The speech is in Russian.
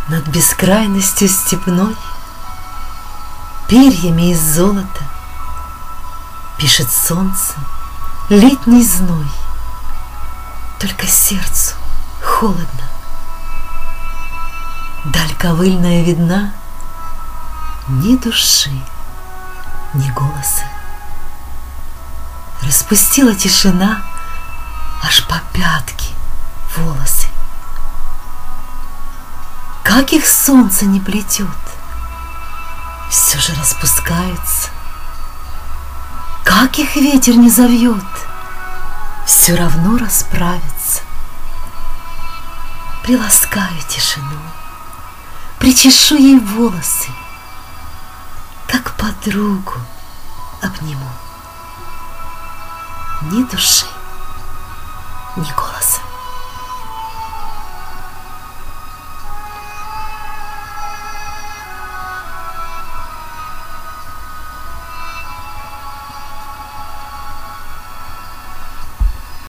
Над бескрайностью степной перьями из золота пишет солнце летний зной. Только сердцу холодно. Даль ковыльная видна, ни души, ни голоса. Распустила тишина аж по пятки волосы. Как их солнце не плетет, все же распускаются. Как их ветер не завьет, все равно расправится. Приласкаю тишину, причешу ей волосы, как подругу обниму. Ни души, ни голоса.